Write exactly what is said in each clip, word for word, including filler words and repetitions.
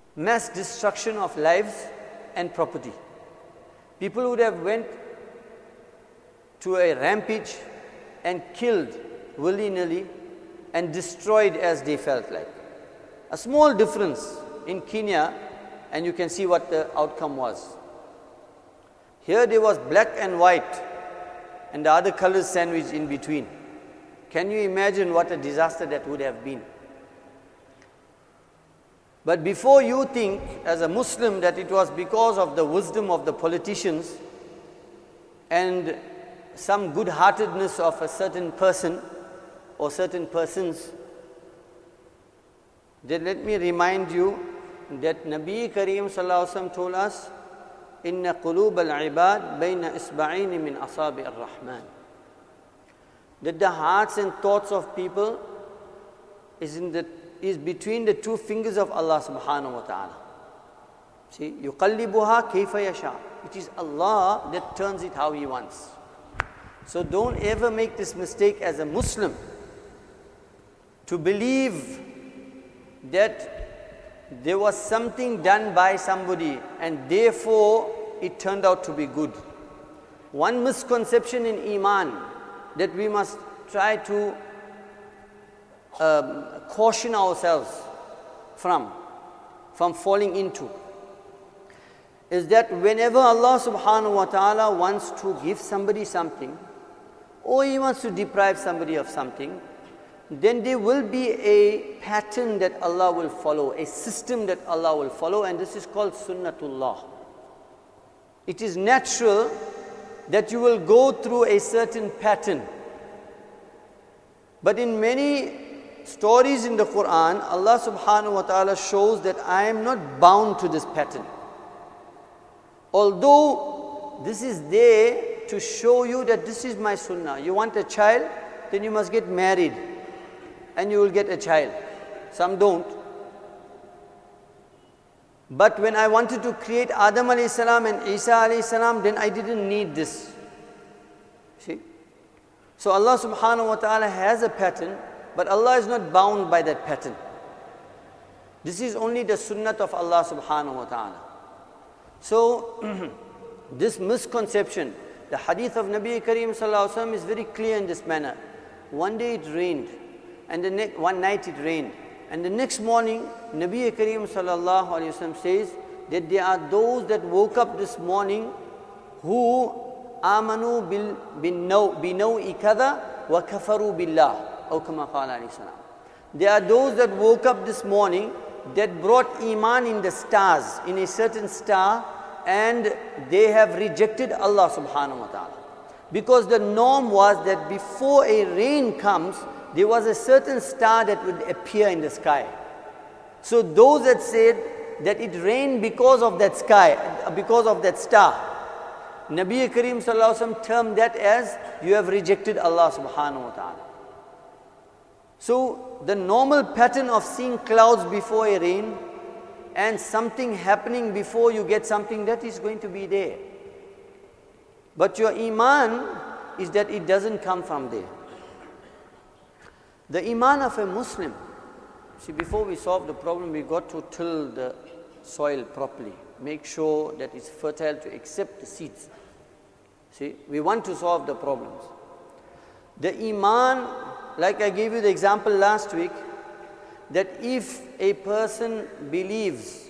mass destruction of lives and property. People would have went to a rampage and killed willy-nilly and destroyed as they felt like. A small difference in Kenya, and you can see what the outcome was. Here there was black and white and the other colors sandwiched in between. Can you imagine what a disaster that would have been? But before you think as a Muslim that it was because of the wisdom of the politicians and some good-heartedness of a certain person or certain persons, then let me remind you that Nabi Kareem Sallallahu Alaihi Wasallam told us, Inna qulub al-ibad bayna isba'ini min asabi ar-Rahman. That the hearts and thoughts of people is in the is between the two fingers of Allah subhanahu wa ta'ala. See, yuqallibuha kayfa yasha. It is Allah that turns it how He wants. So don't ever make this mistake as a Muslim to believe that there was something done by somebody and therefore it turned out to be good. One misconception in Iman that we must try to um, caution ourselves from, from falling into, is that whenever Allah subhanahu wa ta'ala wants to give somebody something, or He wants to deprive somebody of something, then there will be a pattern that Allah will follow, a system that Allah will follow, and this is called Sunnatullah. It is natural that you will go through a certain pattern. But in many stories in the Quran, Allah subhanahu wa ta'ala shows that I am not bound to this pattern. Although this is there to show you that this is my sunnah. You want a child, then you must get married and you will get a child. Some don't. But when I wanted to create Adam alayhi salam and Isa alayhi salam, then I didn't need this. See? So Allah subhanahu wa ta'ala has a pattern, but Allah is not bound by that pattern. This is only the sunnat of Allah subhanahu wa ta'ala. So, this misconception, the hadith of Nabi Kareem Sallallahu Alaihi Wasallam is very clear in this manner. One day it rained, and the next one night it rained, and the next morning Nabi Kareem Sallallahu Alaihi Wasallam says that there are those that woke up this morning who amanu bil binawi kada wa kafaru billah, or kama qala alayhi salam. There are those that woke up this morning that brought iman in the stars, in a certain star, and they have rejected Allah subhanahu wa ta'ala. Because the norm was that before a rain comes, there was a certain star that would appear in the sky. So those that said that it rained because of that sky, because of that star, Nabi Kareem Sallallahu Alaihi Wasallam termed that as, you have rejected Allah subhanahu wa ta'ala. So the normal pattern of seeing clouds before a rain and something happening before you get something, that is going to be there. But your iman is that it doesn't come from there. The iman of a Muslim, see, before we solve the problem, we got to till the soil properly. Make sure that it's fertile to accept the seeds. See, we want to solve the problems. The iman, like I gave you the example last week, that if a person believes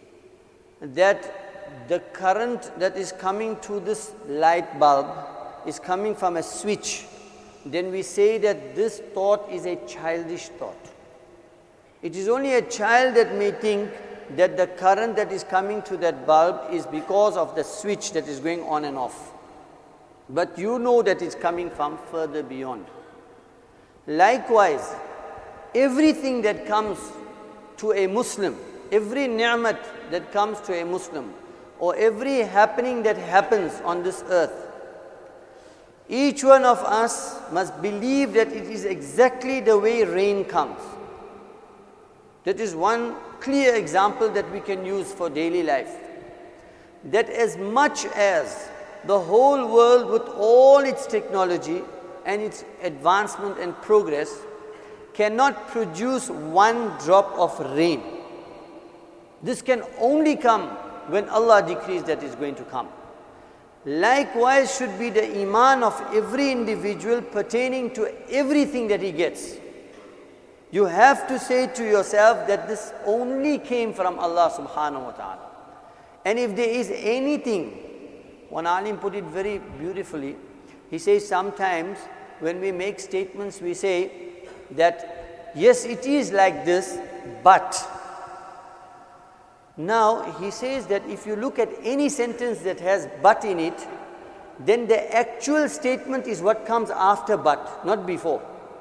that the current that is coming to this light bulb is coming from a switch, then we say that this thought is a childish thought. It is only a child that may think that the current that is coming to that bulb is because of the switch that is going on and off. But you know that it's coming from further beyond. Likewise, everything that comes to a Muslim, every ni'mat that comes to a Muslim, or every happening that happens on this earth, each one of us must believe that it is exactly the way rain comes. That is one clear example that we can use for daily life. That as much as the whole world with all its technology and its advancement and progress cannot produce one drop of rain, This can only come when Allah decrees that it's going to come. Likewise should be the iman of every individual pertaining to everything that he gets. You have to say to yourself that this only came from Allah subhanahu wa ta'ala. And if there is anything, one alim put it very beautifully, he says sometimes when we make statements we say that yes, it is like this, but. Now he says that if you look at any sentence that has but in it, then the actual statement is what comes after but, not before.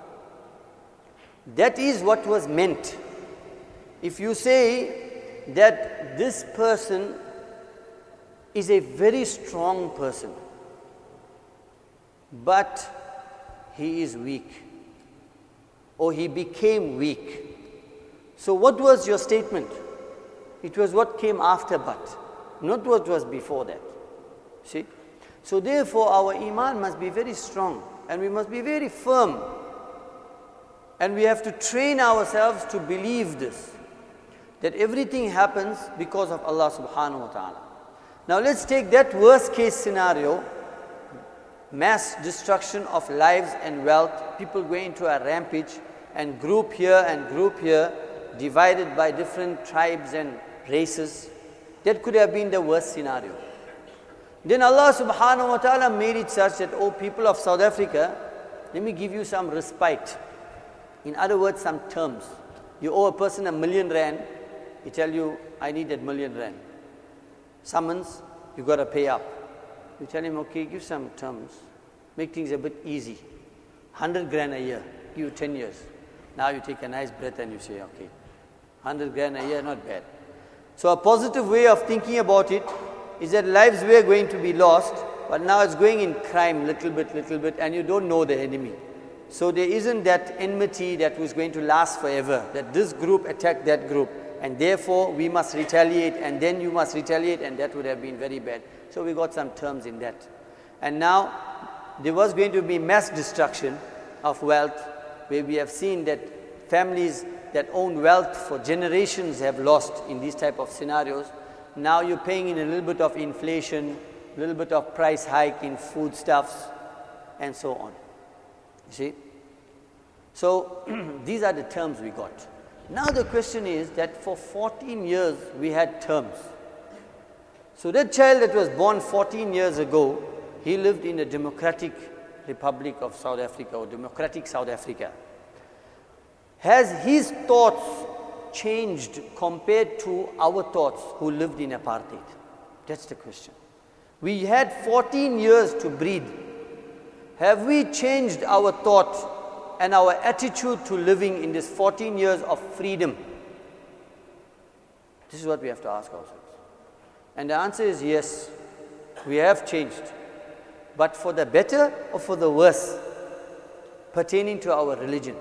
That is what was meant. If you say that this person is a very strong person, but he is weak, or he became weak. So what was your statement? It was what came after but, not what was before that. See? So therefore our iman must be very strong and we must be very firm. And we have to train ourselves to believe this, that everything happens because of Allah subhanahu wa ta'ala. Now let's take that worst case scenario, mass destruction of lives and wealth, people going into a rampage and group here and group here, divided by different tribes and races. That could have been the worst scenario. Then Allah subhanahu wa ta'ala made it such that, oh people of South Africa, let me give you some respite. In other words, some terms. You owe a person a million rand, he tell you, I need that million rand. Summons, you got to pay up. You tell him, okay, give some terms. Make things a bit easy. Hundred grand a year, give you ten years. Now you take a nice breath and you say, okay, hundred grand a year, not bad. So a positive way of thinking about it is that lives were going to be lost, but now it's going in crime little bit, little bit, and you don't know the enemy. So there isn't that enmity that was going to last forever, that this group attacked that group, and therefore we must retaliate, and then you must retaliate, and that would have been very bad. So we got some terms in that. And now there was going to be mass destruction of wealth, where we have seen that families that own wealth for generations have lost in these type of scenarios. Now you're paying in a little bit of inflation, a little bit of price hike in foodstuffs, and so on. You see? So these are the terms we got. Now the question is that for fourteen years we had terms. So that child that was born fourteen years ago, he lived in the Democratic Republic of South Africa, or Democratic South Africa. Has his thoughts changed compared to our thoughts who lived in apartheid? That's the question. We had fourteen years to breathe. Have we changed our thought and our attitude to living in this fourteen years of freedom? This is what we have to ask ourselves. And the answer is yes, we have changed. But for the better or for the worse, pertaining to our religion.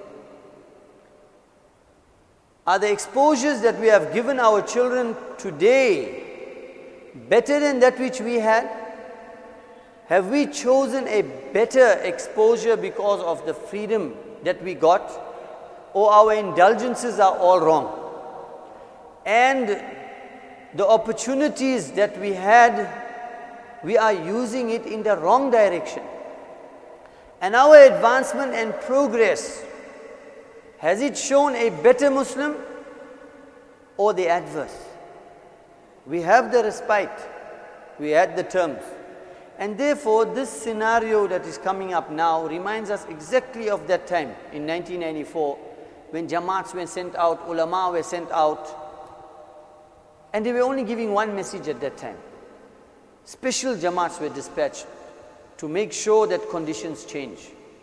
Are the exposures that we have given our children today better than that which we had? Have we chosen a better exposure because of the freedom that we got? Or our indulgences are all wrong? And the opportunities that we had, we are using it in the wrong direction. And our advancement and progress, has it shown a better Muslim or the adverse? We have the respite, we had the terms. And therefore, this scenario that is coming up now reminds us exactly of that time in nineteen ninety-four, when Jamaats were sent out, ulama were sent out, and they were only giving one message at that time. Special Jamaats were dispatched to make sure that conditions change.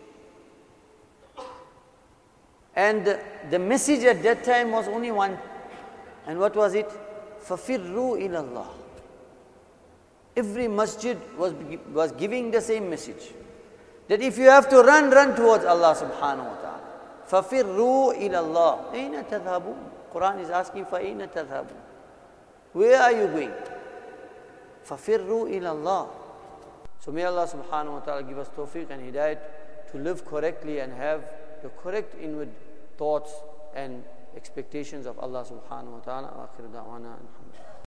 And the message at that time was only one. And what was it? فَفِرُّوا إِلَى اللَّهِ. Every masjid was, was giving the same message. That if you have to run, run towards Allah subhanahu wa ta'ala. فَفِرُّوا إِلَى اللَّهِ. أَيْنَ تَذْهَبُونَ? Quran is asking, فَأَيْنَ تَذْهَبُونَ? Where are you going? فَفِرُّوا إِلَى اللَّهِ. So may Allah subhanahu wa ta'ala give us tawfiq and hidayat to live correctly and have the correct inward thoughts and expectations of Allah subhanahu wa ta'ala. Akhir da'wana.